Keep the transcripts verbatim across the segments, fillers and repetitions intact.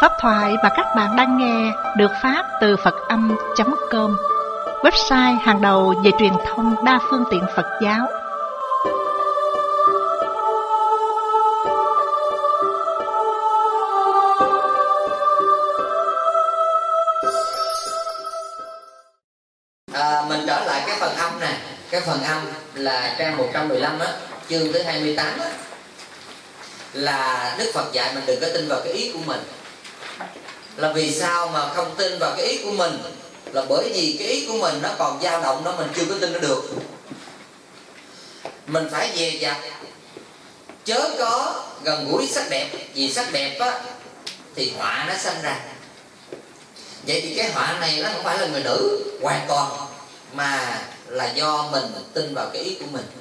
Pháp thoại mà các bạn đang nghe được phát từ Phật Âm chấm com, website hàng đầu về truyền thông đa phương tiện Phật giáo. À, mình trở lại cái phần âm này. Cái phần âm là trang một trăm mười lăm á, chương thứ hai mươi tám á, là Đức Phật dạy mình đừng có tin vào cái ý của mình. Là vì sao mà không tin vào cái ý của mình? Là bởi vì cái ý của mình nó còn dao động, đó mình chưa có tin nó được. Mình phải dè dặt, chớ có gần gũi sắc đẹp. Vì sắc đẹp á thì họa nó sanh ra. Vậy thì cái họa này nó không phải là người nữ hoàn toàn, mà là do mình tin vào cái ý của mình.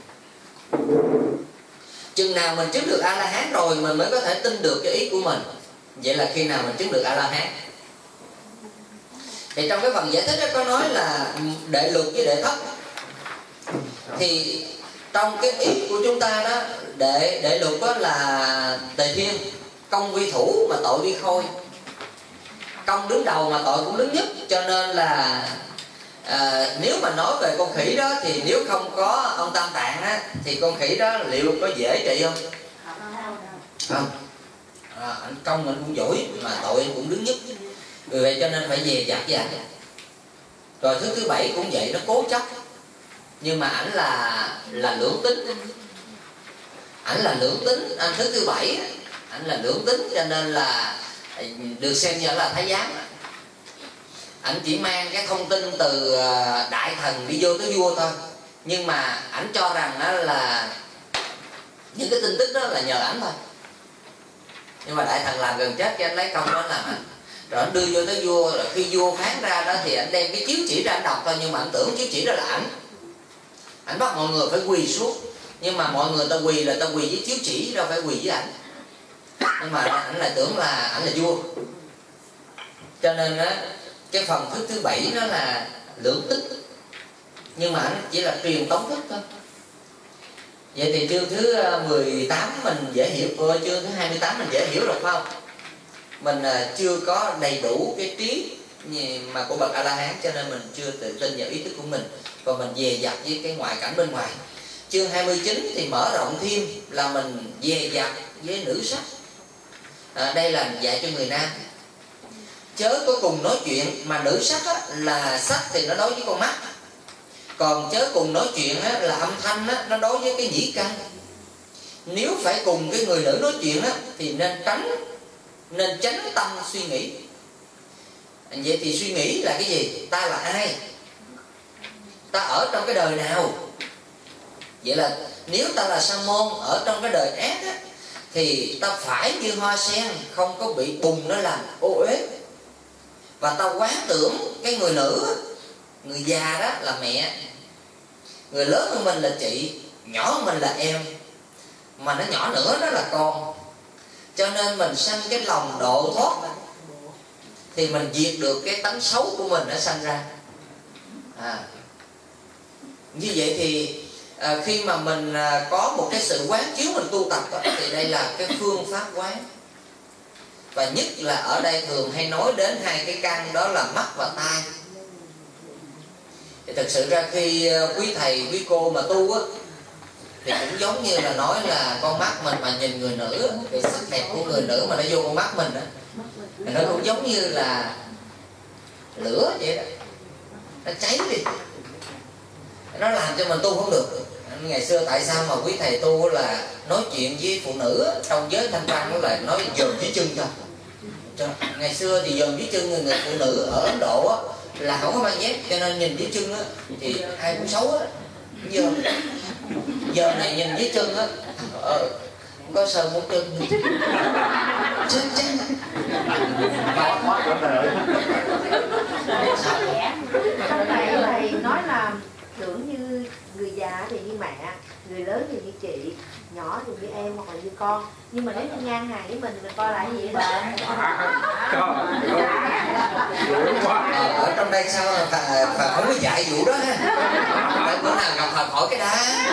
Chừng nào mình chứng được A-la-hán rồi mình mới có thể tin được cái ý của mình. Vậy là khi nào mình chứng được A-la-hán? Thì trong cái phần giải thích đó có nói là đệ lục với đệ thất. Thì trong cái ý của chúng ta đó, đệ, đệ lục đó là tề thiên, công vi thủ mà tội vi khôi. Công đứng đầu mà tội cũng đứng nhất. Cho nên là à, nếu mà nói về con khỉ đó, thì nếu không có ông Tam Tạng á, thì con khỉ đó liệu có dễ trị không? Không. À, anh công anh cũng giỏi mà tội anh cũng đứng nhất. Vì vậy cho nên phải dè dặt vậy. Rồi thứ thứ bảy cũng vậy, nó cố chấp. Nhưng mà ảnh là là lưỡng tính. Ảnh là lưỡng tính, anh thứ thứ bảy ảnh là lưỡng tính, cho nên là được xem như là thái giám. Ảnh chỉ mang cái thông tin từ đại thần đi vô tới vua thôi. Nhưng mà ảnh cho rằng đó là những cái tin tức đó là nhờ ảnh thôi. Nhưng mà đại thần làm gần chết cho anh lấy công đó làm ảnh. Rồi anh đưa vô tới vua, rồi khi vua phán ra đó thì anh đem cái chiếu chỉ ra anh đọc thôi. Nhưng mà anh tưởng chiếu chỉ đó là ảnh. Ảnh bắt mọi người phải quỳ xuống. Nhưng mà mọi người ta quỳ là ta quỳ với chiếu chỉ, đâu phải quỳ với ảnh. Nhưng mà ảnh lại tưởng là ảnh là vua. Cho nên á, cái phần thức thứ bảy nó là lưỡng tích. Nhưng mà ảnh chỉ là truyền tống thức thôi. Vậy thì chương thứ mười tám mình dễ hiểu, ờ, chương thứ hai mươi tám mình dễ hiểu rồi phải không? Mình uh, chưa có đầy đủ cái trí mà của bậc A-la-hán, cho nên mình chưa tự tin vào ý thức của mình, và mình dè dặt với cái ngoại cảnh bên ngoài. Chương hai mươi chín thì mở rộng thêm là mình dè dặt với nữ sắc. À, đây là dạy cho người nam. Chớ có cùng nói chuyện, mà nữ sắc á, là sắc thì nó đối với con mắt. Còn chớ cùng nói chuyện á, là âm thanh á, nó đối với cái nhĩ căn. Nếu phải cùng cái người nữ nói chuyện á, thì nên tránh Nên tránh tâm suy nghĩ. Vậy thì suy nghĩ là cái gì? Ta là ai? Ta ở trong cái đời nào? Vậy là nếu ta là sa môn ở trong cái đời ác á, thì ta phải như hoa sen, không có bị bùng nó làm ô uế. Và ta quán tưởng cái người nữ, người già đó là mẹ, người lớn hơn mình là chị, nhỏ hơn mình là em, mà nó nhỏ nữa đó là con. Cho nên mình sanh cái lòng độ thoát, thì mình diệt được cái tánh xấu của mình nó sanh ra. À, như vậy thì à, khi mà mình à, có một cái sự quán chiếu mình tu tập đó, thì đây là cái phương pháp quán. Và nhất là ở đây thường hay nói đến hai cái căn, đó là mắt và tai. Thì thực sự ra khi quý thầy quý cô mà tu á, thì cũng giống như là nói là con mắt mình mà nhìn người nữ, cái sắc đẹp của người nữ mà nó vô con mắt mình á, thì nó cũng giống như là lửa vậy đó, nó cháy đi, nó làm cho mình tu không được. Ngày xưa tại sao mà quý thầy tu là nói chuyện với phụ nữ trong giới thanh văn là nói dòm dưới chân thôi. Ngày xưa thì dòm dưới chân người, người phụ nữ ở Ấn Độ á, là không có mang dép, cho nên nhìn dưới chân á thì ai cũng xấu á. Giờ giờ này nhìn dưới chân á, ờ, có sờ một chân chết chết. Trong này thầy nói là tưởng như người già thì như mẹ, người lớn thì như chị, nhỏ thì như em hoặc là như con. Nhưng mà nếu như ngang hàng với mình, mình coi lại gì vậy bạn? Ờ, ở trong đây sao mà phải, phải không có dạy vụ đó ha. Tại bữa nào gặp Phật hỏi cái đá.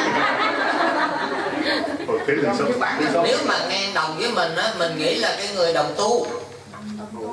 Nếu mà ngang đồng với mình á, mình nghĩ là cái người đồng tu.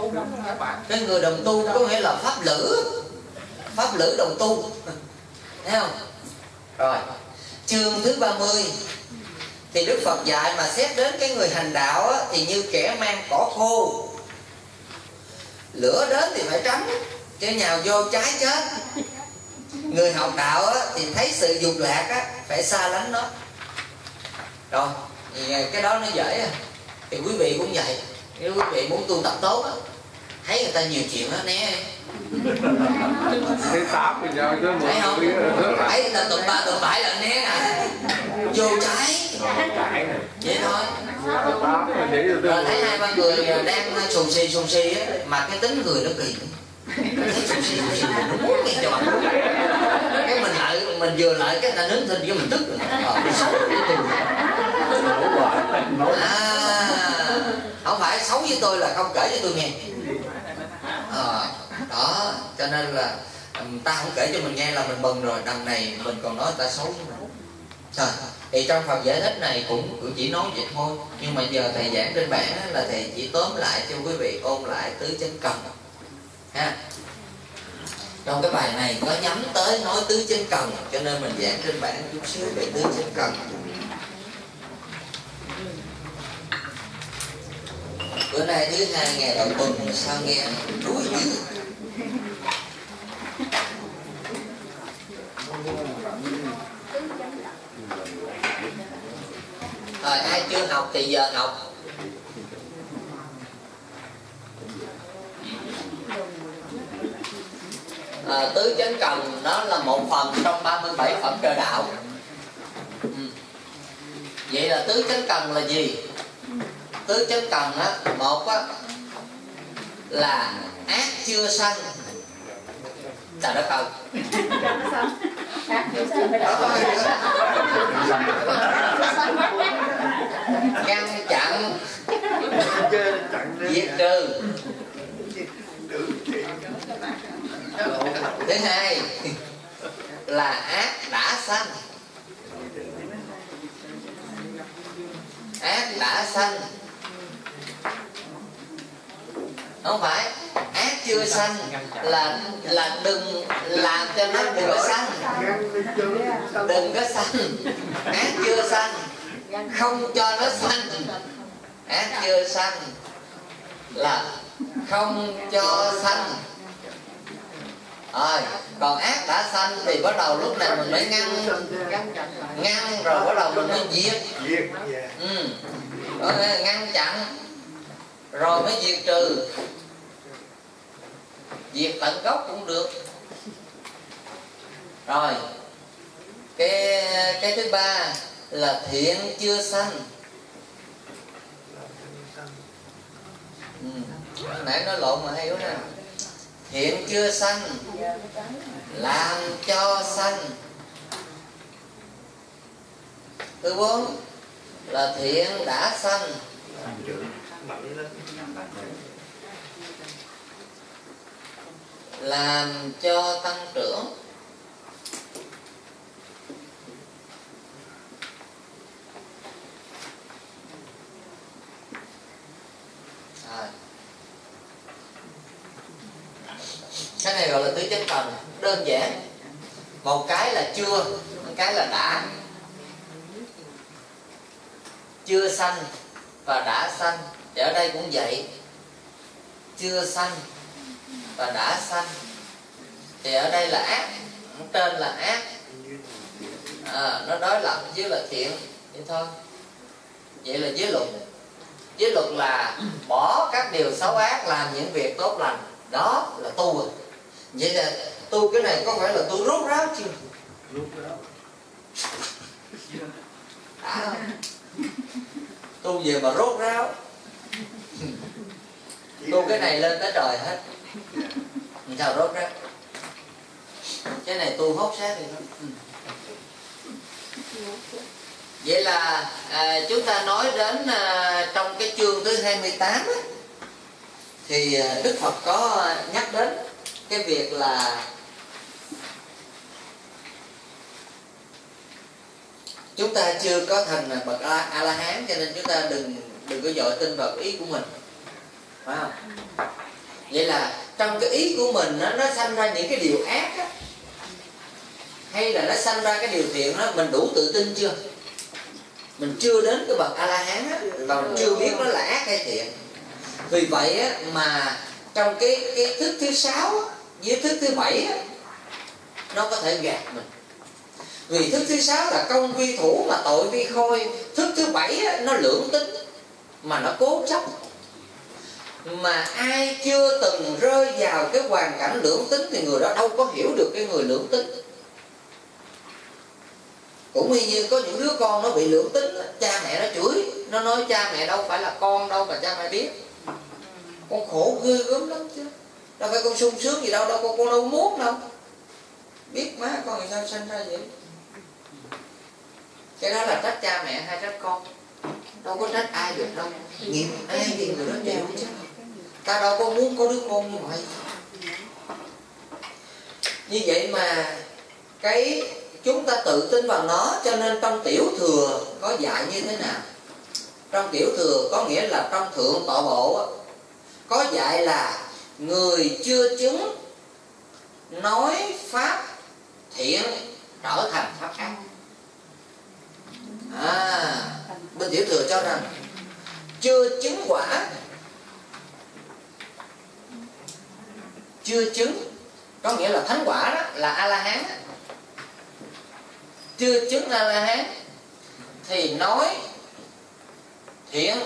Cái người đồng tu có nghĩa là pháp lữ, pháp lữ đồng tu, thấy không? Rồi chương thứ ba mươi thì Đức Phật dạy mà xét đến cái người hành đạo á, thì như kẻ mang cỏ khô, lửa đến thì phải tránh chứ nhào vô cháy chết. Người học đạo á, thì thấy sự dục lạc á, phải xa lánh nó. Rồi cái đó nó dễ à. Thì quý vị cũng vậy, nếu quý vị muốn tu tập tốt á, thấy người ta nhiều chuyện á, né thấy không? Thấy là tụm ba tụm bãi là né nè, vô trái vậy thôi. Rồi thấy hai ba người đang sùng xì sùng xì á, mà cái tính người nó kỳ, sùng xì sùng xì nó muốn nghe cho bằng, cái mình lại mình vừa lại cái ta nín thinh cho mình tức rồi. À, không phải xấu với tôi là không kể cho tôi nghe. À, đó cho nên là ta không kể cho mình nghe là mình mừng rồi, đằng này mình còn nói ta xấu với mình. Rồi, thì trong phần giải thích này cũng chỉ nói vậy thôi, nhưng mà giờ thầy giảng trên bảng là thầy chỉ tóm lại cho quý vị ôn lại tứ chánh cần ha. Trong cái bài này có nhắm tới nói tứ chánh cần, cho nên mình giảng trên bảng chút xíu về tứ chánh cần. Bữa nay thứ hai ngày đầu tuần sao nghe đuối dữ. Rồi ai chưa học thì giờ học. À, tứ chánh cần nó là một phần trong ba mươi bảy phẩm trời đạo. Ừ. Vậy là tứ chánh cần là gì? Tứ chánh cần á, một á là ác chưa sanh. Trời đất ơi, ngăn chặn, diệt trừ. Thứ hai là ác đã sanh. Ác đã sanh không phải ác chưa sanh, là là đừng làm cho nó đừng có sanh, đừng có sanh. Ác chưa sanh, không cho nó sanh. Ác chưa sanh là không cho sanh. Rồi, còn ác đã sanh thì bắt đầu lúc này mình mới ngăn, ngăn rồi bắt đầu mình mới diệt. Ừ. Rồi, ngăn chặn rồi mới diệt trừ. Diệt tận gốc cũng được. Rồi cái cái thứ ba là thiện chưa sanh. Ừ. Nãy nói lộn mà hay quá nè. Thiện chưa sanh làm cho sanh. Thứ bốn là thiện đã sanh làm cho tăng trưởng. À. Cái này gọi là tứ chánh cần, đơn giản. Một cái là chưa, một cái là đã. Chưa sanh và đã sanh, thì ở đây cũng vậy. Chưa sanh và đã sanh, thì ở đây là ác, trên là ác, à, nó đối lập với là thiện vậy thôi. Vậy là giới luật. Giới luật là bỏ các điều xấu ác, làm những việc tốt lành, đó là tu rồi. Vậy là tu cái này có phải là tu rốt ráo chưa? Rốt ráo. À, tu về mà rốt ráo. Tu cái này lên tới trời hết. Sao rốt ráo? Cái này tu hốt xác thì thôi. Ừ. Vậy là à, chúng ta nói đến à, trong cái chương thứ hai mươi tám á, thì Đức Phật có nhắc đến cái việc là chúng ta chưa có thành bậc A La Hán, cho nên chúng ta đừng đừng có dội tin vào ý của mình, phải không? Vậy là trong cái ý của mình nó, nó sanh ra những cái điều ác á, hay là nó sanh ra cái điều thiện đó, mình đủ tự tin chưa? Mình chưa đến cái bậc A-la-hán á, và mình chưa biết nó là ác hay thiện. Vì vậy á, mà trong cái, cái thức thứ sáu á, với thức thứ bảy á, nó có thể gạt mình. Vì thức thứ sáu là công vi thủ mà tội vi khôi. Thức thứ bảy á, nó lưỡng tính mà nó cố chấp. Mà ai chưa từng rơi vào cái hoàn cảnh lưỡng tính thì người đó đâu có hiểu được cái người lưỡng tính. Cũng y như có những đứa con nó bị lưỡng tính, cha mẹ nó chửi, nó nói cha mẹ đâu phải là con đâu mà cha mẹ biết. Con khổ ghê gớm lắm chứ, đâu phải con sung sướng gì đâu, đâu con, con đâu muốn đâu. Biết má con làm sao sinh ra vậy. Cái đó là trách cha mẹ hay trách con, đâu có trách ai được đâu. Nghiệp ai thì người đó chịu chứ. Ta đâu có muốn có đứa con như vậy. Như vậy mà cái chúng ta tự tin vào nó, cho nên trong tiểu thừa có dạy như thế nào? Trong tiểu thừa có nghĩa là trong thượng tọa bộ á, có dạy là người chưa chứng nói pháp thiện trở thành pháp ác. À, bên tiểu thừa cho rằng chưa chứng quả, chưa chứng có nghĩa là thánh quả đó, là A-la-hán. Chưa chứng A-la-hán thì nói thiện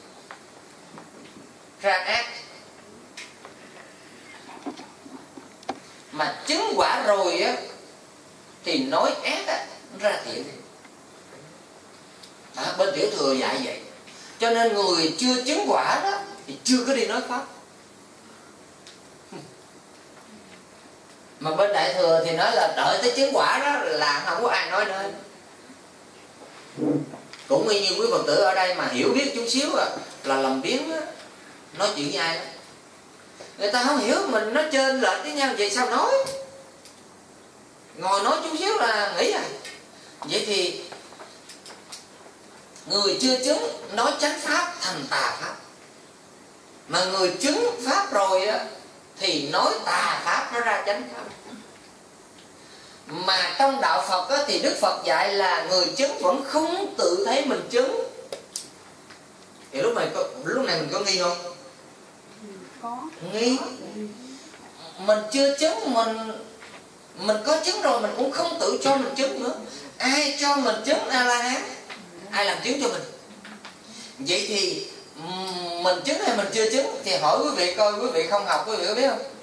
ra ác, mà chứng quả rồi á thì nói ác á ra thiện. À, bên tiểu thừa dạy vậy. Cho nên người chưa chứng quả đó thì chưa có đi nói pháp. Mà bên đại thừa thì nói là đợi tới chứng quả đó là không có ai nói nữa. Cũng y như quý Phật tử ở đây mà hiểu biết chút xíu à, là làm biếng đó, nói chuyện với ai đó. Người ta không hiểu mình nó trên lệch với nhau, vậy sao nói? Ngồi nói chút xíu là nghĩ à. Vậy thì người chưa chứng nói chánh pháp thành tà pháp, mà người chứng pháp rồi á thì nói tà pháp nó ra chánh pháp. Mà trong đạo Phật á, thì Đức Phật dạy là người chứng vẫn không tự thấy mình chứng. Thì lúc này có, lúc này mình có nghi không? Có. Nghi. Mình chưa chứng, mình mình có chứng rồi mình cũng không tự cho mình chứng nữa. Ai cho mình chứng A-la-hán? Ai làm chứng cho mình? Vậy thì mình chứng hay mình chưa chứng? Thì hỏi quý vị coi, quý vị không học quý vị có biết không?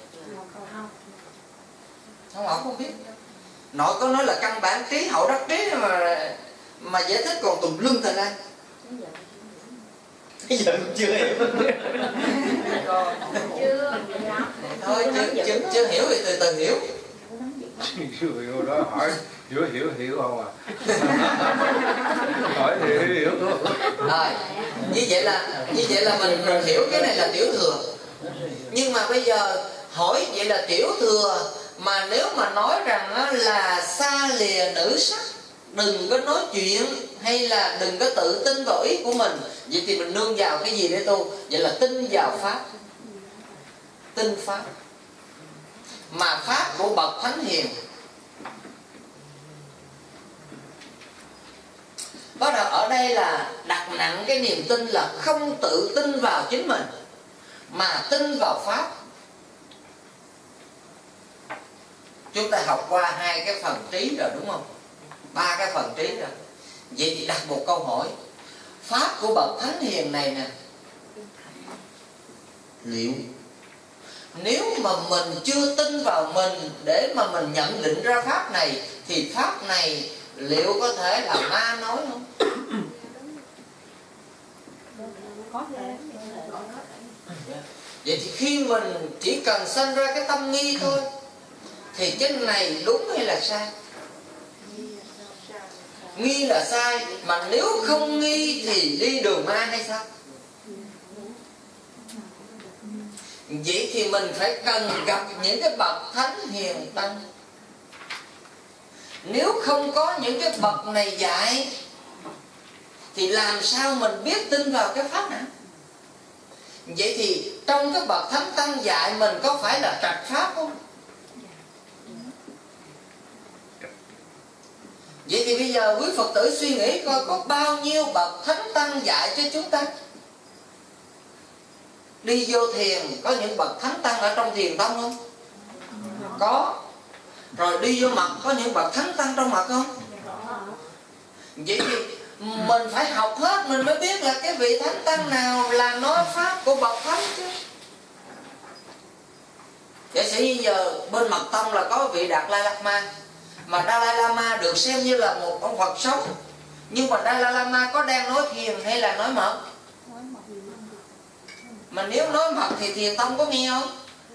Không học không biết. Nội có nói là căn bản trí hậu đắc trí mà mà giải thích còn tùm lum tà la. Bây giờ chưa hiểu. Chưa. Thôi chưa, chưa, chưa hiểu thì từ từ hiểu. Chưa hiểu đó hỏi hiểu hiểu hiểu không à? Hỏi hiểu hiểu thôi. Rồi, như vậy là như vậy là mình, mình hiểu cái này là tiểu thừa. Nhưng mà bây giờ hỏi vậy là tiểu thừa, mà nếu mà nói rằng là xa lìa nữ sắc, đừng có nói chuyện hay là đừng có tự tin vào ý của mình, vậy thì mình nương vào cái gì để tu? Vậy là tin vào pháp. Tin pháp. Mà pháp của bậc thánh hiền bắt đầu ở đây là đặt nặng cái niềm tin là không tự tin vào chính mình, mà tin vào pháp. Chúng ta học qua hai cái phần trí rồi đúng không? Ba cái phần trí rồi. Vậy thì đặt một câu hỏi: pháp của bậc thánh hiền này nè, liệu nếu mà mình chưa tin vào mình để mà mình nhận định ra pháp này, thì pháp này liệu có thể là ma nói không? Có thể. Vậy thì khi mình chỉ cần sanh ra cái tâm nghi thôi, thì cái này đúng hay là sai? Nghi là sai, mà nếu không nghi thì đi đường ma hay sao? Vậy thì mình phải cần gặp những cái bậc thánh hiền tăng. Nếu không có những cái bậc này dạy thì làm sao mình biết tin vào cái pháp nào? Vậy thì trong cái bậc thánh tăng dạy mình có phải là trạch pháp không? Vậy thì bây giờ quý Phật tử suy nghĩ coi có bao nhiêu bậc thánh tăng dạy cho chúng ta. Đi vô thiền có những bậc thánh tăng ở trong thiền tông không? Có. Rồi đi vô mật có những bậc thánh tăng trong mật không? Vậy thì mình phải học hết mình mới biết là cái vị thánh tăng nào là nói pháp của bậc thánh chứ. Giả sử như giờ bên mật tông là có vị Đạt Lai Lạt Ma, mà Dalai Lama được xem như là một ông Phật sống, nhưng mà Dalai Lama có đang nói thiền hay là nói mật? Mà nếu nói mật thì thiền tông có nghe không?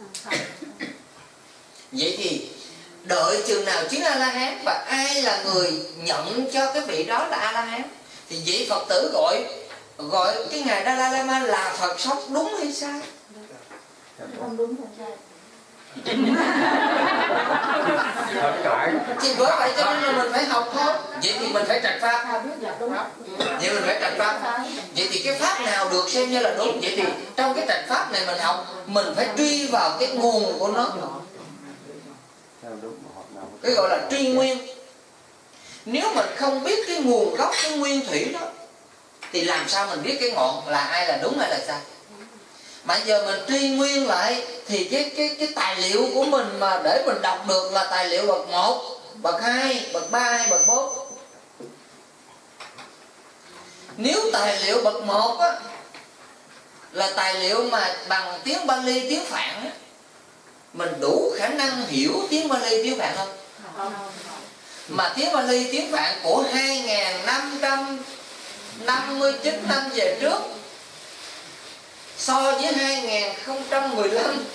Vậy thì đợi chừng nào chứng A-la-hán, và ai là người nhận cho cái vị đó là A-la-hán, thì vị Phật tử gọi gọi cái ngài Dalai Lama là Phật sống, đúng hay sai? Không đúng là sai. Thì bởi vậy cho nên là mình phải học thôi. Vậy thì mình phải trạch pháp. Vậy mình phải trạch pháp. Vậy thì cái pháp nào được xem như là đúng? Vậy thì trong cái trạch pháp này mình học, mình phải truy vào cái nguồn của nó, cái gọi là truy nguyên. Nếu mình không biết cái nguồn gốc, cái nguyên thủy đó, thì làm sao mình biết cái ngọn là ai là đúng hay là sai? Mà giờ mình truy nguyên lại thì cái cái cái tài liệu của mình mà để mình đọc được là tài liệu bậc một, bậc hai, bậc ba hay bậc bốn. Nếu tài liệu bậc một á là tài liệu mà bằng tiếng Bali, tiếng Phạn á, mình đủ khả năng hiểu tiếng Bali, tiếng Phạn không? Mà tiếng Bali, tiếng Phạn của hai nghìn năm trăm năm mươi chín năm về trước so với hai nghìn không trăm mười lăm,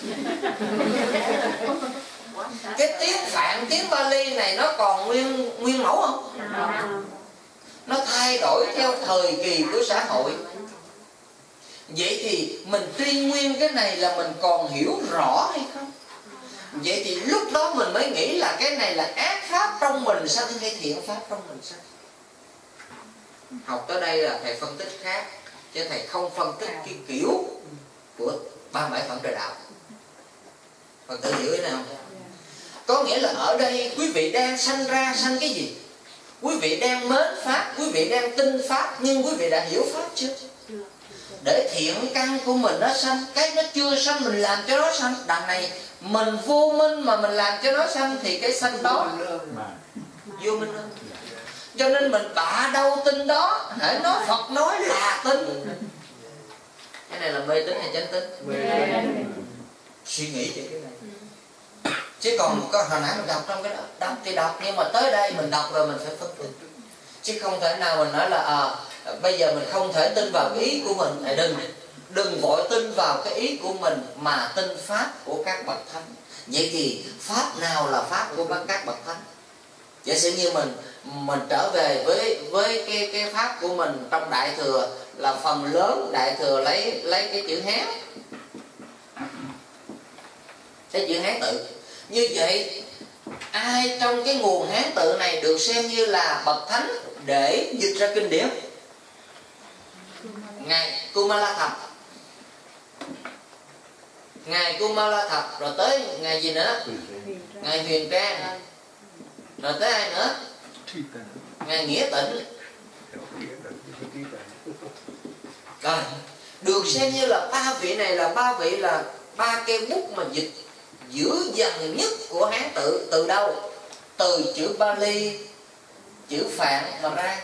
cái tiếng Phạn, tiếng Bali này nó còn nguyên nguyên mẫu không? Nó thay đổi theo thời kỳ của xã hội. Vậy thì mình truy nguyên cái này là mình còn hiểu rõ hay không? Vậy thì lúc đó mình mới nghĩ là cái này là ác pháp trong mình sanh hay thiện pháp trong mình sanh. Học tới đây là thầy phân tích khác, chứ thầy không phân tích cái kiểu của ba mươi bảy phẩm trời đạo. Phật tử hiểu thế nào không? Có nghĩa là ở đây quý vị đang sanh ra sanh cái gì? Quý vị đang mến pháp, quý vị đang tin pháp, nhưng quý vị đã hiểu pháp chưa? Để thiện căn của mình nó sanh, cái nó chưa sanh mình làm cho nó sanh. Đằng này mình vô minh mà mình làm cho nó sanh thì cái sanh đó vô minh hơn. Cho nên mình bạ đâu tin đó, hãy nói Phật nói là tin. Cái này là mê tín hay chánh tín? Suy nghĩ về cái này. Chứ còn có hồi nãy mình đọc trong cái đó, đọc thì đọc, nhưng mà tới đây mình đọc rồi mình phải phân tích. Chứ không thể nào mình nói là à, bây giờ mình không thể tin vào cái ý của mình. Thì đừng đừng vội tin vào cái ý của mình mà tin pháp của các bậc thánh. Vậy thì pháp nào là pháp của các bậc thánh? Giả sử như mình mình trở về với với cái cái pháp của mình trong Đại Thừa, là phần lớn Đại Thừa lấy lấy cái chữ Hán, cái chữ Hán tự. Như vậy ai trong cái nguồn Hán tự này được xem như là bậc thánh để dịch ra kinh điển? Ngài Kumala Thập, Ngài Kumala Thập, rồi tới ngài gì nữa? Ngài Huyền Trang, rồi tới ai nữa? Ngài Nghĩa Tịnh. Rồi được xem như là ba vị này là ba vị là ba cây bút mà dịch dữ dằn nhất của Hán tự. Từ đâu? Từ chữ Bali, chữ Phạn mà ra,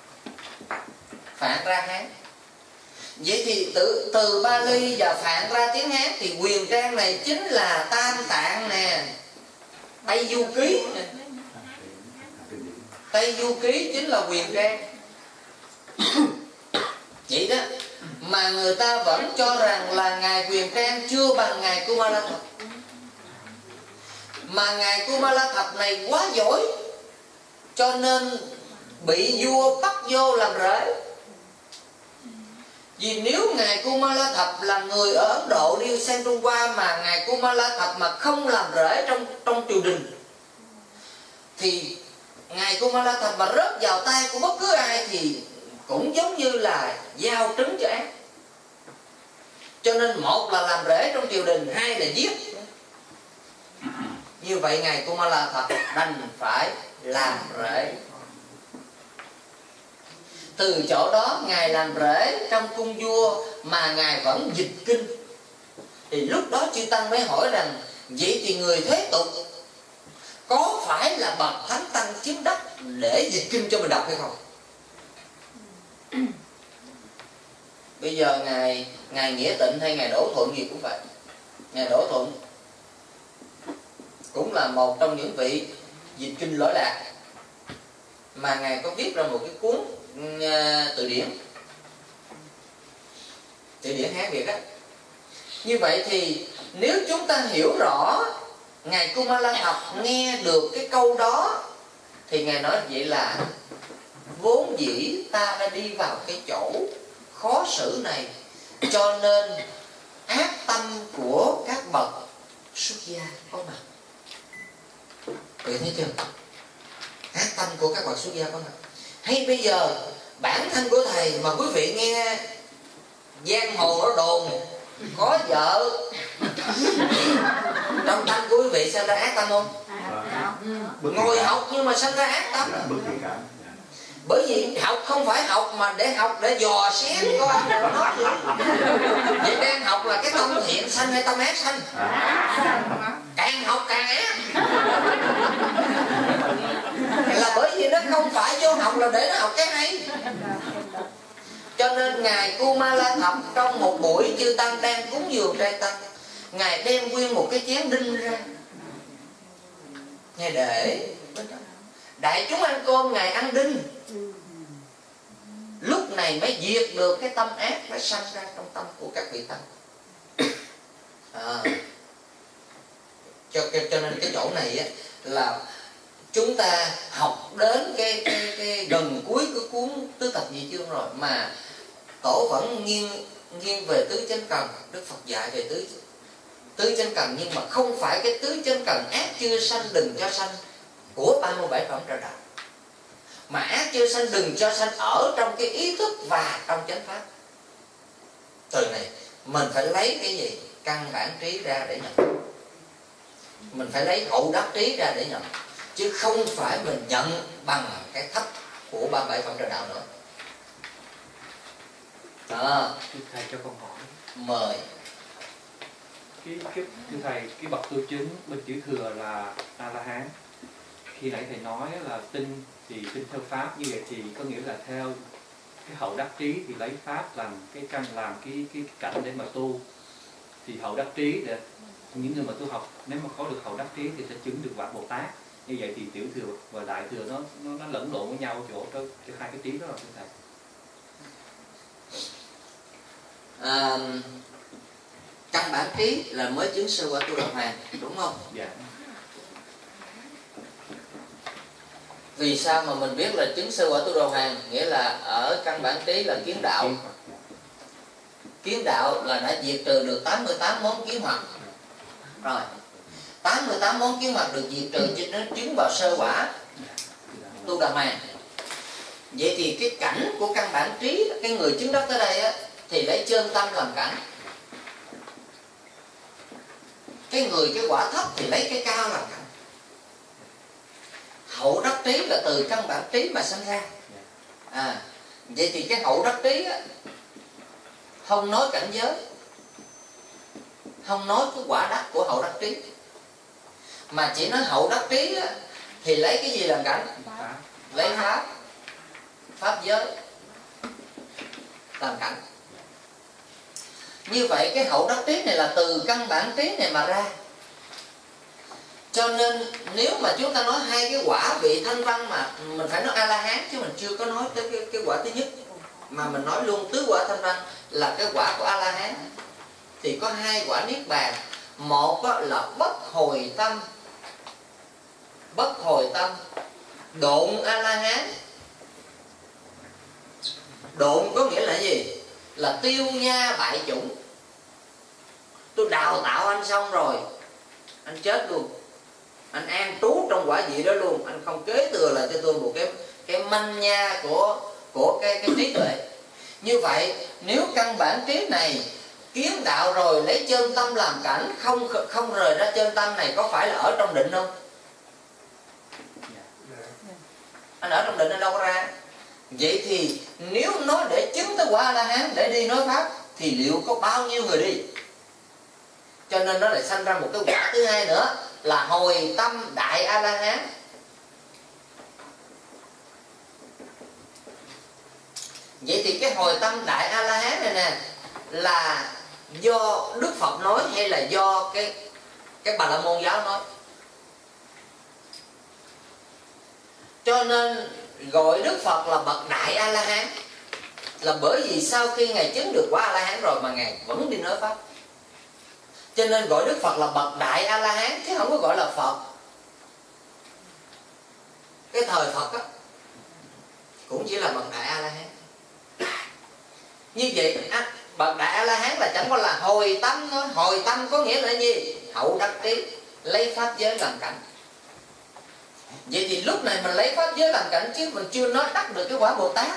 Phạn ra Hán. Vậy thì từ, từ Bali và Phạn ra tiếng Hán thì Huyền Trang này chính là Tam Tạng nè, Tây Du Ký nè. Tây Du Ký chính là Huyền Trang. Vậy đó mà người ta vẫn cho rằng là ngài Huyền Trang chưa bằng ngài Kumala Thập. Mà ngài Kumala Thập này quá giỏi, cho nên bị vua bắt vô làm rễ. Vì nếu ngài Kumala Thập là người ở Ấn Độ đi sang Trung Hoa, mà ngài Kumala Thập mà không làm rễ trong trong triều đình, thì ngài Kumala Thập mà rớt vào tay của bất cứ ai thì cũng giống như là giao trứng cho ác. Cho nên một là làm rễ trong triều đình, hai là giết. Như vậy ngài Kumalatha đành phải làm rễ. Từ chỗ đó ngài làm rễ trong cung vua mà ngài vẫn dịch kinh. Thì lúc đó chư tăng mới hỏi rằng vậy thì người thế tục có phải là bậc thánh tăng chứng đắc để dịch kinh cho mình đọc hay không? Bây giờ ngài ngài Nghĩa Tịnh hay ngài Đỗ Thuận gì cũng vậy. Ngài Đỗ Thuận cũng là một trong những vị dịch kinh lỗi lạc, mà ngài có viết ra một cái cuốn uh, từ điển từ điển Hán Việt á. Như vậy thì nếu chúng ta hiểu rõ ngài Kumalatha nghe được cái câu đó thì ngài nói vậy là vốn dĩ ta đã đi vào cái chỗ khó xử này, cho nên ác tâm của các bậc xuất gia có mặt. Quý thấy chưa? Ác tâm của các bậc xuất gia có mặt. Hay bây giờ bản thân của thầy mà quý vị nghe giang hồ nó đồn có vợ, trong tâm của quý vị sanh ra ác tâm không? Ngồi học nhưng mà sanh ra ác tâm. Bởi vì học không phải học mà để học để dò xét coi nó nói gì. Vậy đang học là cái tâm thiện sanh hay tâm ác sanh? Càng học càng ác. Là bởi vì nó không phải vô học là để nó học cái hay. Cho nên ngài Kumalatha trong một buổi chư tăng đang cúng dường trai tăng, ngài đem nguyên một cái chén đinh ra, ngài để đại chúng ăn cơm, ngài ăn đinh. Lúc này mới diệt được cái tâm ác nó sanh ra trong tâm của các vị tăng. À, cho, cho nên cái chỗ này á, là chúng ta học đến cái, cái, cái gần cuối cái cuốn tứ thập nhị chương rồi mà tổ vẫn nghiêng nghiêng về tứ chánh cần. Đức Phật dạy về tứ tứ chánh cần, nhưng mà không phải cái tứ chánh cần ác chưa sanh đừng cho sanh của ba mươi bảy phẩm trợ đạo, mà ác chưa sanh đừng cho sanh ở trong cái ý thức và trong chánh pháp. Từ này mình phải lấy cái gì? Căn bản trí ra để nhận. Mình phải lấy hậu đắc trí ra để nhận, chứ không phải mình nhận bằng cái thấp của ba mươi bảy phẩm trợ đạo nữa. Đó. Thầy cho con hỏi. Mời. Cái, cái thưa thầy, cái bậc tu chứng bên chữ thừa là A La Hán. Khi nãy thầy nói là tin thì tin theo pháp, như vậy thì có nghĩa là theo cái hậu đắc trí thì lấy pháp làm cái căn, làm cái cái cảnh để mà tu. Thì hậu đắc trí để những người mà tu học nếu mà có được hậu đắc trí thì sẽ chứng được quả Bồ Tát. Như vậy thì tiểu thừa và đại thừa nó nó, nó lẫn lộn với nhau chỗ cái, cái hai cái trí đó là thưa thầy. À, căn bản trí là mới chứng sơ quả Tu Đà Hoàng, đúng không? Dạ. Vì sao mà mình biết là chứng sơ quả Tu Đà Hoàng? Nghĩa là ở căn bản trí là kiến đạo. Kiến đạo là đã diệt trừ được tám mươi tám món kiến hoặc. Rồi tám mươi tám món kiến hoặc được diệt trừ cho nó chứng vào sơ quả Tu Đà Hoàng. Vậy thì cái cảnh của căn bản trí, cái người chứng đắc tới đây á, thì lấy chân tâm làm cảnh. Cái người cái quả thấp thì lấy cái cao làm cảnh. Hậu đắc trí là từ căn bản trí mà sinh ra. À, vậy thì cái hậu đắc trí á, không nói cảnh giới, không nói cái quả đắc của hậu đắc trí, mà chỉ nói hậu đắc trí á, thì lấy cái gì làm cảnh? Lấy pháp, pháp giới làm cảnh. Như vậy cái hậu đắc trí này là từ căn bản trí này mà ra. Cho nên nếu mà chúng ta nói hai cái quả vị thanh văn mà mình phải nói A-la-hán, chứ mình chưa có nói tới cái, cái quả thứ nhất, mà mình nói luôn tứ quả thanh văn là cái quả của A-la-hán, thì có hai quả niết bàn. Một là bất hồi tâm, bất hồi tâm độn A-la-hán. Độn có nghĩa là gì? Là tiêu nha bại chủng. Tôi đào tạo anh xong rồi, anh chết luôn, anh an trú trong quả vị đó luôn, anh không kế thừa lại cho tôi một cái cái manh nha của của cái cái trí tuệ. Như vậy nếu căn bản trí này Kiến đạo rồi lấy chân tâm làm cảnh, không không rời ra chân tâm này, có phải là ở trong định không? Anh ở trong định anh đâu có ra. Vậy thì nếu nói để chứng tới quả A-la-hán, để đi nói pháp, thì liệu có bao nhiêu người đi? Cho nên nó lại sanh ra một cái quả thứ hai nữa, là hồi tâm đại A-la-hán. Vậy thì cái hồi tâm đại A-la-hán này nè, là do Đức Phật nói hay là do cái cái Bà La Môn giáo nói? Cho nên gọi Đức Phật là bậc đại A-la-hán là bởi vì sau khi Ngài chứng được quả A-la-hán rồi mà Ngài vẫn đi nói pháp. Cho nên gọi Đức Phật là bậc đại A-la-hán, chứ không có gọi là Phật. Cái thời Phật á cũng chỉ là bậc đại A-la-hán. Như vậy à, bậc đại A-la-hán là chẳng qua là hồi tâm thôi. Hồi tâm có nghĩa là gì? Hậu đắc trí, lấy pháp giới làm cảnh. Vậy thì lúc này mình lấy pháp giới làm cảnh, chứ mình chưa nói đắc được cái quả Bồ Tát.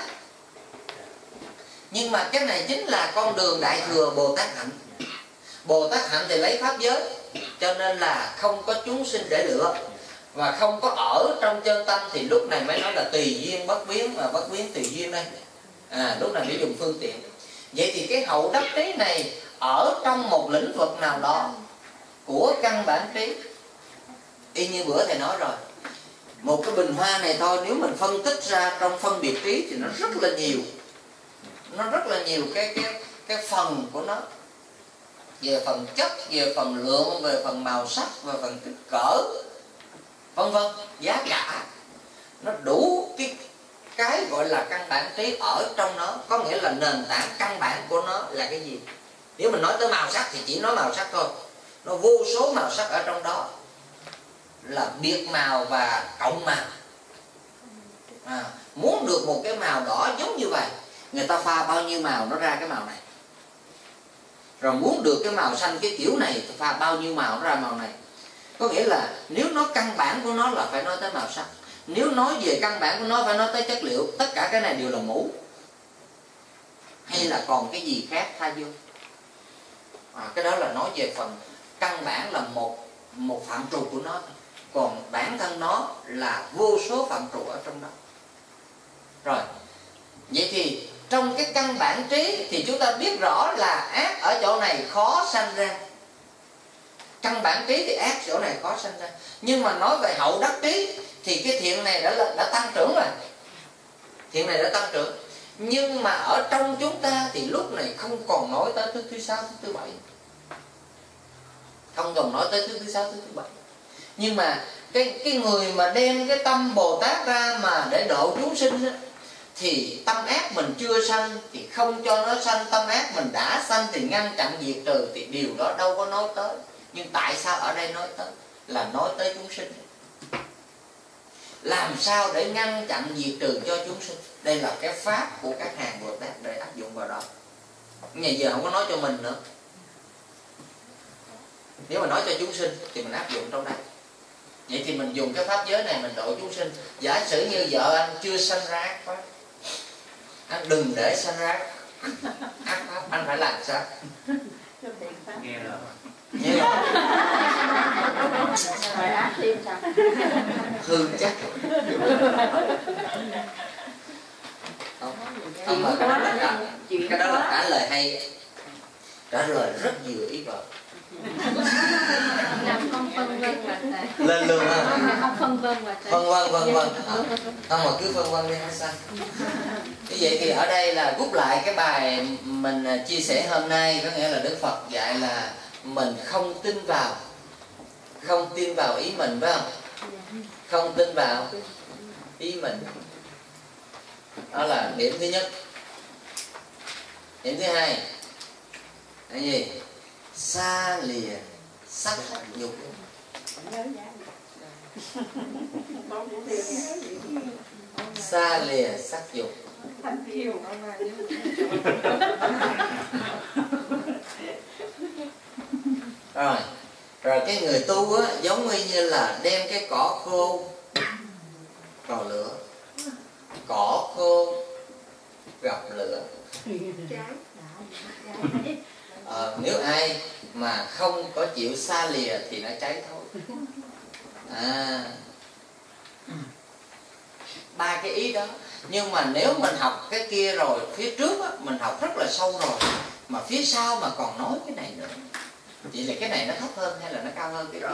Nhưng mà cái này chính là con đường đại thừa Bồ Tát hạnh. Bồ Tát hạnh thì lấy pháp giới, cho nên là không có chúng sinh để lựa, và không có ở trong chân tâm, thì lúc này mới nói là tùy duyên bất biến, mà bất biến tùy duyên đây. À, lúc này mới dùng phương tiện. Vậy thì cái hậu đắc trí này ở trong một lĩnh vực nào đó của căn bản trí. Y như bữa thầy nói rồi, một cái bình hoa này thôi, nếu mình phân tích ra trong phân biệt trí thì nó rất là nhiều. Nó rất là nhiều cái cái cái phần của nó, về phần chất, về phần lượng, về phần màu sắc, về phần kích cỡ, vân vân, giá cả. Nó đủ cái cái gọi là căn bản trí ở trong nó. Có nghĩa là nền tảng căn bản của nó là cái gì? Nếu mình nói tới màu sắc thì chỉ nói màu sắc thôi. Nó vô số màu sắc ở trong đó, là biệt màu và cộng màu. À, muốn được một cái màu đỏ giống như vậy, người ta pha bao nhiêu màu nó ra cái màu này. Rồi muốn được cái màu xanh cái kiểu này, thì pha bao nhiêu màu nó ra màu này. Có nghĩa là nếu nó căn bản của nó là phải nói tới màu sắc. Nếu nói về căn bản của nó phải nói tới chất liệu. Tất cả cái này đều là mũ, hay là còn cái gì khác thay vô. À, cái đó là nói về phần căn bản, là một một phạm trù của nó. Còn bản thân nó là vô số phạm trù ở trong đó. Rồi, vậy thì trong cái căn bản trí thì chúng ta biết rõ là ác ở chỗ này khó sanh ra. Căn bản trí thì ác chỗ này khó sanh ra. Nhưng mà nói về hậu đắc trí thì cái thiện này đã đã tăng trưởng rồi. Thiện này đã tăng trưởng. Nhưng mà ở trong chúng ta thì lúc này không còn nói tới thứ thứ sáu, thứ thứ bảy. Không còn nói tới thứ thứ sáu, thứ thứ bảy. Nhưng mà cái, cái người mà đem cái tâm Bồ Tát ra mà để độ chúng sinh á, thì tâm ác mình chưa sanh thì không cho nó sanh. Tâm ác mình đã sanh thì ngăn chặn diệt trừ, thì điều đó đâu có nói tới. Nhưng tại sao ở đây nói tới? Là nói tới chúng sinh. Làm sao để ngăn chặn diệt trừ cho chúng sinh? Đây là cái pháp của các hàng Bồ Tát để áp dụng vào đó. Ngày giờ không có nói cho mình nữa. Nếu mà nói cho chúng sinh thì mình áp dụng trong đây. Vậy thì mình dùng cái pháp giới này mình độ chúng sinh. Giả sử như vợ anh chưa sanh ra ác pháp, anh đừng để sanh ra ác pháp, anh phải làm sao? Nghe rồi. Nghe rồi. Rồi ác thêm sao? Hư chắc. Không, không mà cái đó là cả, cái đó là trả lời hay, trả lời rất nhiều ý vợ. Làm không phân vân mà thầy. Lên luôn ha. Không phân vân mà thầy. Phân vân vân vân. Không mà cứ phân vân đi hay sao? Như vậy thì ở đây là rút lại cái bài mình chia sẻ hôm nay, có nghĩa là Đức Phật dạy là mình không tin vào, không tin vào ý mình, phải không? Không tin vào ý mình. Đó là điểm thứ nhất. Điểm thứ hai là gì? Xa lìa sắc dục. Xa lìa sắc dục. Rồi, rồi cái người tu á, giống như là đem cái cỏ khô vào lửa. Cỏ khô gặp lửa. Ờ, nếu ai mà không có chịu xa lìa thì nó cháy thôi. À, ba cái ý đó. Nhưng mà nếu mình học cái kia rồi, phía trước á, mình học rất là sâu rồi, mà phía sau mà còn nói cái này nữa, vậy là cái này nó thấp hơn hay là nó cao hơn cái kia?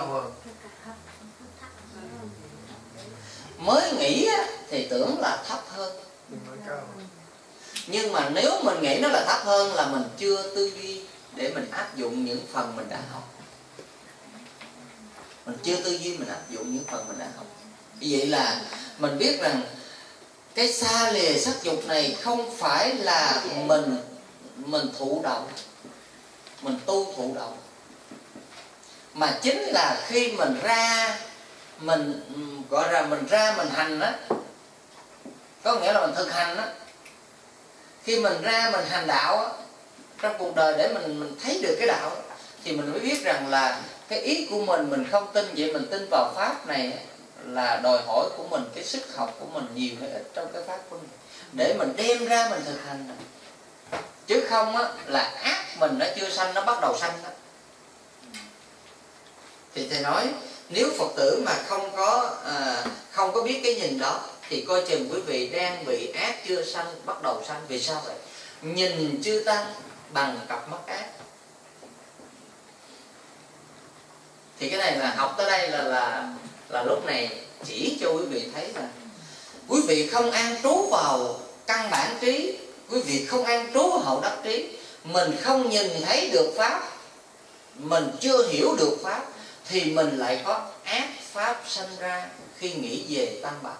Mới nghĩ á, thì tưởng là thấp hơn. Nhưng mà nếu mình nghĩ nó là thấp hơn là mình chưa tư duy để mình áp dụng những phần mình đã học. Mình chưa tư duy mình áp dụng những phần mình đã học. Vậy là mình biết rằng cái xa lìa sắc dục này không phải là mình mình thụ động, mình tu thụ động, mà chính là khi mình ra, mình gọi là mình ra mình hành á, có nghĩa là mình thực hành á. Khi mình ra mình hành đạo á, trong cuộc đời để mình mình thấy được cái đạo á, thì mình mới biết rằng là cái ý của mình mình không tin, vậy mình tin vào pháp này á, là đòi hỏi của mình, cái sức học của mình nhiều hay ít trong cái pháp của mình, để mình đem ra mình thực hành. Chứ không á, là ác mình nó chưa sanh, nó bắt đầu sanh đó. Thì thầy nói nếu Phật tử mà không có à, không có biết cái nhìn đó thì coi chừng quý vị đang bị ác chưa sanh bắt đầu sanh. Vì sao vậy? Nhìn chưa tăng bằng cặp mắt ác. Thì cái này là học tới đây là là là lúc này chỉ cho quý vị thấy là quý vị không an trú vào căn bản trí, quý vị không an trú vào hậu đắc trí, mình không nhìn thấy được pháp, mình chưa hiểu được pháp, thì mình lại có ác pháp sanh ra khi nghĩ về tam bảo.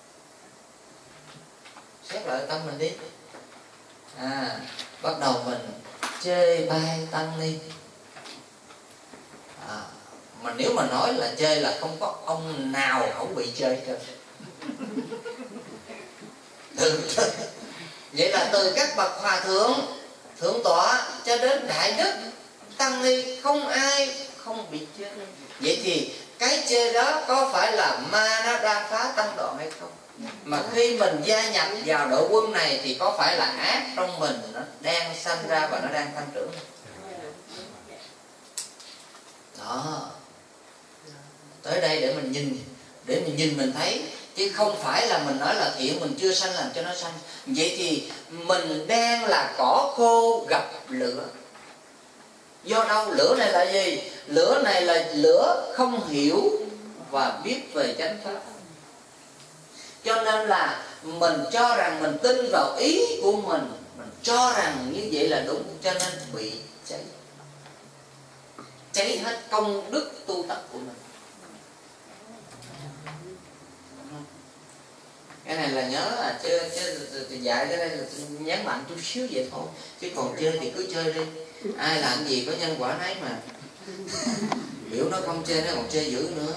Xét lại tâm mình đi. À, bắt đầu mình chê bai tăng ni. À, mà nếu mà nói là chê là không có ông nào không bị chê hết. Từ, từ, vậy là từ các bậc hòa thượng, thượng tọa cho đến đại đức tăng ni không ai không bị chê. Vậy thì cái chê đó có phải là ma nó đang phá tăng đoạn hay không? Mà khi mình gia nhập vào đội quân này thì có phải là ác trong mình nó đang sanh ra và nó đang tăng trưởng? Đó. Tới đây để mình nhìn, để mình nhìn mình thấy, chứ không phải là mình nói là thiện mình chưa sanh làm cho nó sanh. Vậy thì mình đang là cỏ khô gặp lửa. Do đâu? Lửa này là gì? Lửa này là lửa không hiểu và biết về chánh pháp. Cho nên là mình cho rằng mình tin vào ý của mình, mình cho rằng như vậy là đúng, cho nên bị cháy. Cháy hết công đức tu tập của mình. Cái này là nhớ à, chứ, chứ dạy cái đây là nhấn mạnh chút xíu vậy thôi. Chứ còn chơi thì cứ chơi đi. Ai làm gì có nhân quả nấy mà. Biểu nó không chơi nó còn chơi dữ nữa.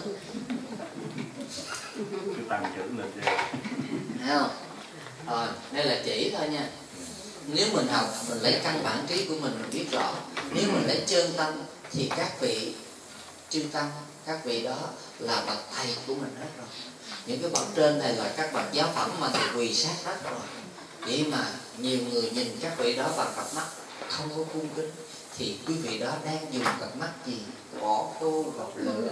Tăng trưởng lên chơi. Thấy không? Rồi, đây là chỉ thôi nha. Nếu mình học, mình lấy căn bản trí của mình, mình biết rõ. Nếu mình lấy chân tâm thì các vị chư tăng, các vị đó là bậc thầy của mình hết rồi. Những cái bậc trên này là các bậc giáo phẩm mà thì quỳ sát đất rồi. Vậy mà nhiều người nhìn các vị đó bằng cặp mắt không có cung kính, thì quý vị đó đang dùng cặp mắt gì? Bỏ khô gặp lửa.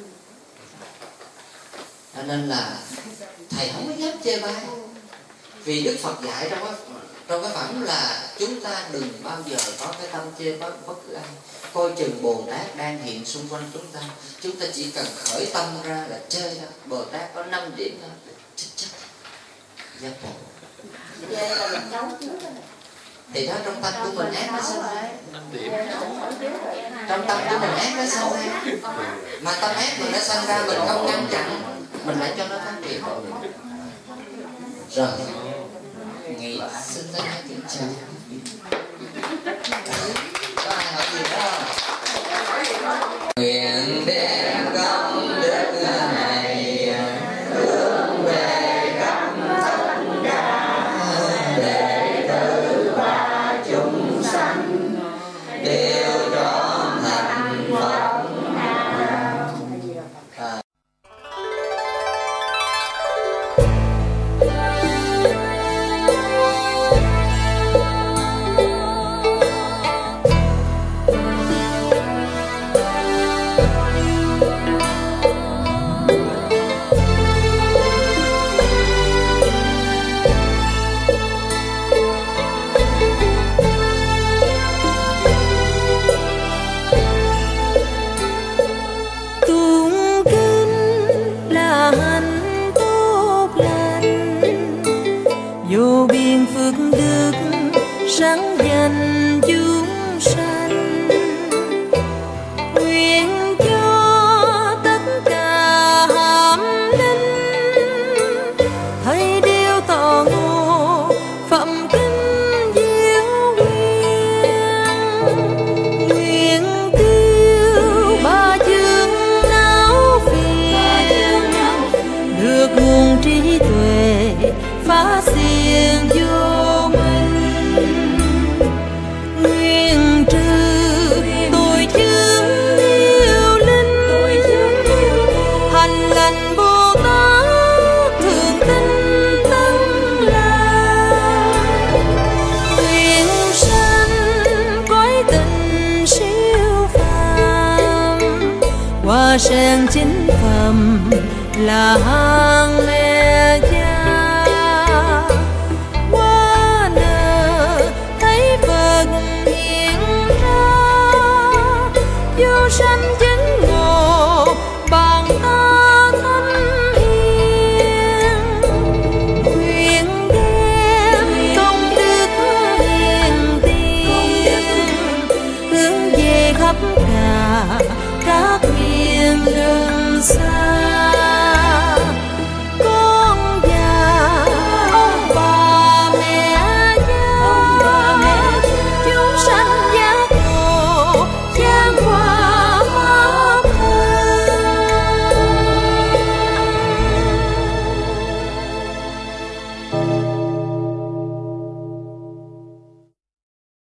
Cho nên là thầy không có dám chê bai. Vì Đức Phật dạy trong cái, trong cái phẩm là chúng ta đừng bao giờ có cái tâm chê bất, bất cứ ai. Coi chừng Bồ Tát đang hiện xung quanh chúng ta, chúng ta chỉ cần khởi tâm ra là chơi ra. Bồ Tát có năm điểm đó, chết chết giác ngộ. Chê là mình xấu trước rồi. Thì đó trong tâm của mình ác nó sanh ra. Trong tâm của mình ác nó sanh ra. Mà tâm ác mình nó sanh ra, mình không ngăn chặn, mình lại cho nó phát triển. Rồi nghĩ xin tất cả kính chào. Có ai hỏi gì đó không? Nguyện đem công đức này hướng về khắp tất cả đệ tử và chúng sanh đều trọn thành Phật. dành chúng sanh, nguyện cho tất cả hàm linh thấy điều tỏ ngộ phẩm kinh diệu nguyện, nguyện tiêu ba chương não phiền, được nguồn trí tuệ phá xiên vô minh, nguyện trừ tội chướng điêu linh, hành lành Bồ Tát thường tinh tấn làm, nguyện sanh cõi tình siêu phàm, hoa sen chính phẩm là hang